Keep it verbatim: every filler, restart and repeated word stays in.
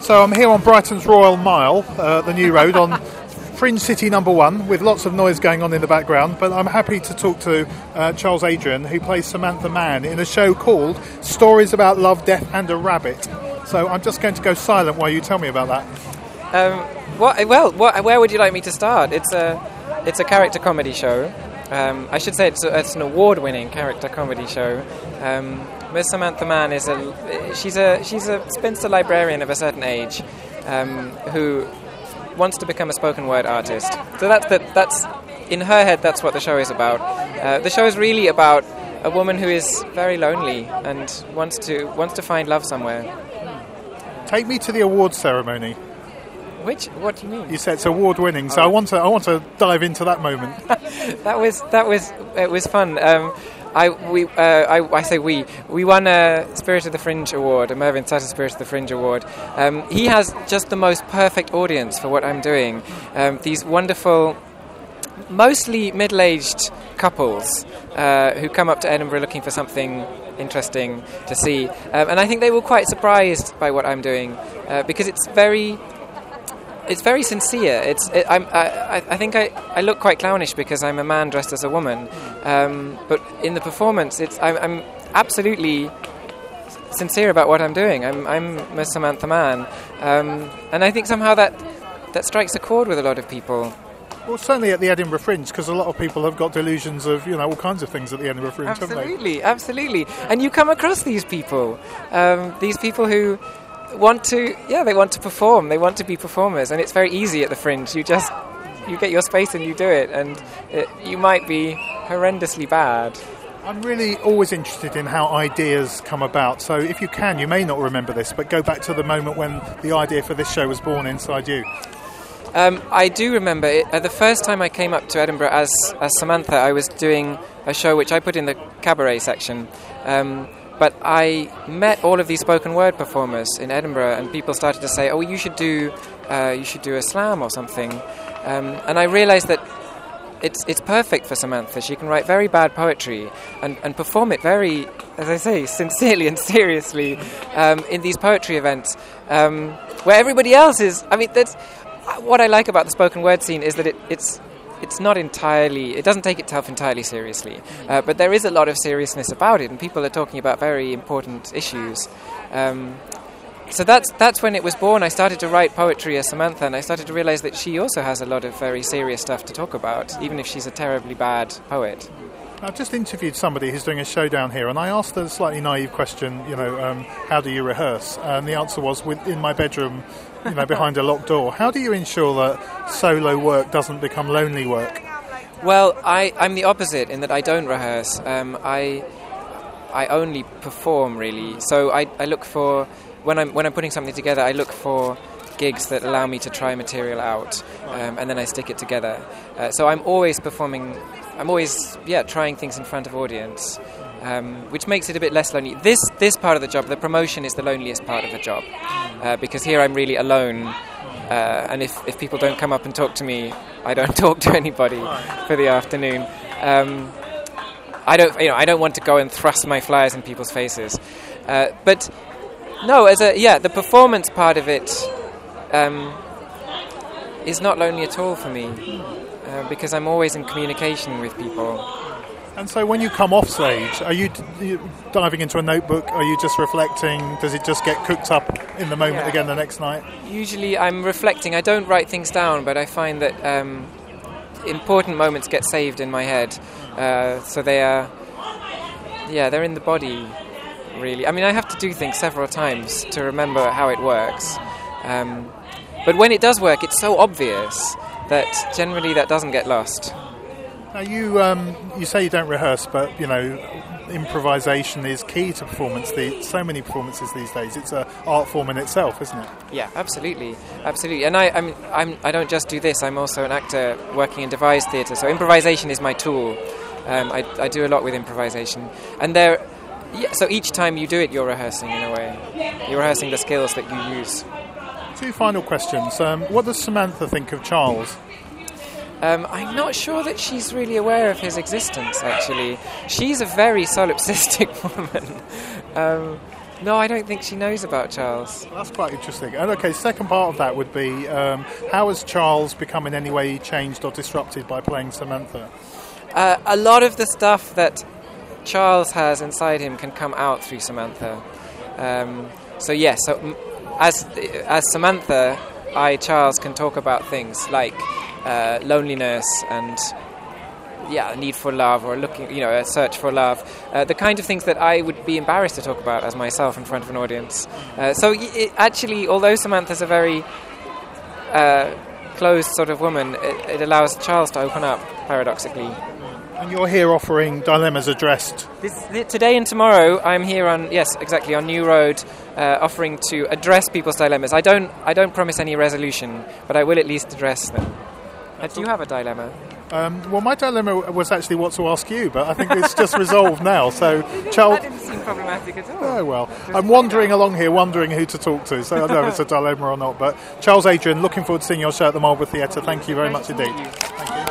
So I'm here on Brighton's Royal Mile, uh, the new road, on Fringe City number one, with lots of noise going on in the background, but I'm happy to talk to uh, Charles Adrian, who plays Samantha Mann in a show called Stories About Love, Death and a Rabbit. So I'm just going to go silent while you tell me about that. Um, what, well, what, where would you like me to start? It's a, it's a character comedy show. Um, I should say it's, a, it's an award-winning character comedy show. Um, Miss Samantha Mann is a she's a she's a spinster librarian of a certain age, um, who wants to become a spoken word artist. So that's the, that's in her head. That's what the show is about. Uh, the show is really about a woman who is very lonely and wants to wants to find love somewhere. Take me to the awards ceremony. Which? What do you mean? You said it's award-winning, so oh. I want to I want to dive into that moment. that was that was it was fun. Um, I we uh, I, I say we we won a Spirit of the Fringe award, a Mervyn Sutter Spirit of the Fringe award. Um, he has just the most perfect audience for what I'm doing. Um, these wonderful, mostly middle-aged couples uh, who come up to Edinburgh looking for something interesting to see, um, and I think they were quite surprised by what I'm doing uh, because it's very. It's very sincere. It's. It, I'm, I, I think I, I look quite clownish because I'm a man dressed as a woman. Um, but in the performance, it's. I'm, I'm absolutely sincere about what I'm doing. I'm. I'm Miss Samantha Mann, um, and I think somehow that that strikes a chord with a lot of people. Well, certainly at the Edinburgh Fringe, because a lot of people have got delusions of, you know, all kinds of things at the Edinburgh Fringe, absolutely, haven't they? Absolutely, and you come across these people, um, these people who. want to yeah they want to perform they want to be performers, and it's very easy at the Fringe. You just you get your space and you do it, and it, you might be horrendously bad. I'm really always interested in how ideas come about, so if you can, you may not remember this, but go back to the moment when the idea for this show was born inside you. um, I do remember it. Uh, the first time I came up to Edinburgh as, as Samantha, I was doing a show which I put in the cabaret section, um, but I met all of these spoken word performers in Edinburgh, and people started to say, "Oh, you should do, uh, you should do a slam or something." Um, and I realised that it's it's perfect for Samantha. She can write very bad poetry and, and perform it very, as I say, sincerely and seriously um, in these poetry events um, where everybody else is. I mean, that's what I like about the spoken word scene is that it, it's. It's not entirely, it doesn't take itself entirely seriously, uh, but there is a lot of seriousness about it, and people are talking about very important issues. Um, so that's that's when it was born. I started to write poetry as Samantha, and I started to realise that she also has a lot of very serious stuff to talk about, even if she's a terribly bad poet. I've just interviewed somebody who's doing a show down here, and I asked a slightly naive question, you know, um, how do you rehearse? And the answer was, in my bedroom, you know, behind a locked door. How do you ensure that solo work doesn't become lonely work? Well, I, I'm the opposite in that I don't rehearse. Um, I I only perform, really. So I, I look for, when I'm when I'm putting something together, I look for gigs that allow me to try material out, um, and then I stick it together. Uh, so I'm always performing, I'm always, yeah, trying things in front of audience, um, which makes it a bit less lonely. This this part of the job, the promotion, is the loneliest part of the job, uh, because here I'm really alone, uh, and if, if people don't come up and talk to me, I don't talk to anybody for the afternoon. Um, I don't, you know, I don't want to go and thrust my flyers in people's faces, uh, but no, as a yeah, the performance part of it. Um, is not lonely at all for me, uh, because I'm always in communication with people. And so when you come off stage, are you, d- you diving into a notebook? Are you just reflecting? Does it just get cooked up in the moment yeah. again the next night? Usually I'm reflecting. I don't write things down, but I find that um, important moments get saved in my head. Uh, so they are, yeah, they're in the body, really. I mean, I have to do things several times to remember how it works. Um, but when it does work, it's so obvious that generally that doesn't get lost. Now you um, you say you don't rehearse, but you know, improvisation is key to performance. The, so many performances these days. It's an art form in itself, isn't it? Yeah, absolutely, absolutely. And I, I'm, I'm, I don't just do this. I'm also an actor working in devised theatre. So improvisation is my tool. Um, I, I do a lot with improvisation, and there. Yeah, so each time you do it, you're rehearsing in a way. You're rehearsing the skills that you use. Two final questions. Um, what does Samantha think of Charles? Um, I'm not sure that she's really aware of his existence, actually. She's a very solipsistic woman. um, No, I don't think she knows about Charles. That's quite interesting. And okay, second part of that would be, um, how has Charles become in any way changed or disrupted by playing Samantha? Uh, a lot of the stuff that Charles has inside him can come out through Samantha. Um, so yes, so m- as as Samantha, I, Charles, can talk about things like uh, loneliness and yeah, a need for love, or looking, you know, a search for love. Uh, the kind of things that I would be embarrassed to talk about as myself in front of an audience. Uh, so it, actually, although Samantha's a very uh, closed sort of woman, it, it allows Charles to open up, paradoxically. And you're here offering dilemmas addressed. This, today and tomorrow, I'm here on yes, exactly on New Road, uh, offering to address people's dilemmas. I don't, I don't promise any resolution, but I will at least address them. Uh, do you have a dilemma? Um, well, my dilemma was actually what to ask you, but I think it's just resolved now. So, Charles, that didn't seem problematic at all. Oh well, I'm wandering along here, wondering who to talk to. So I don't know if it's a dilemma or not. But Charles Adrian, looking forward to seeing your show at the Marlborough Theatre. Thank you very much indeed. Thank you. Thank you.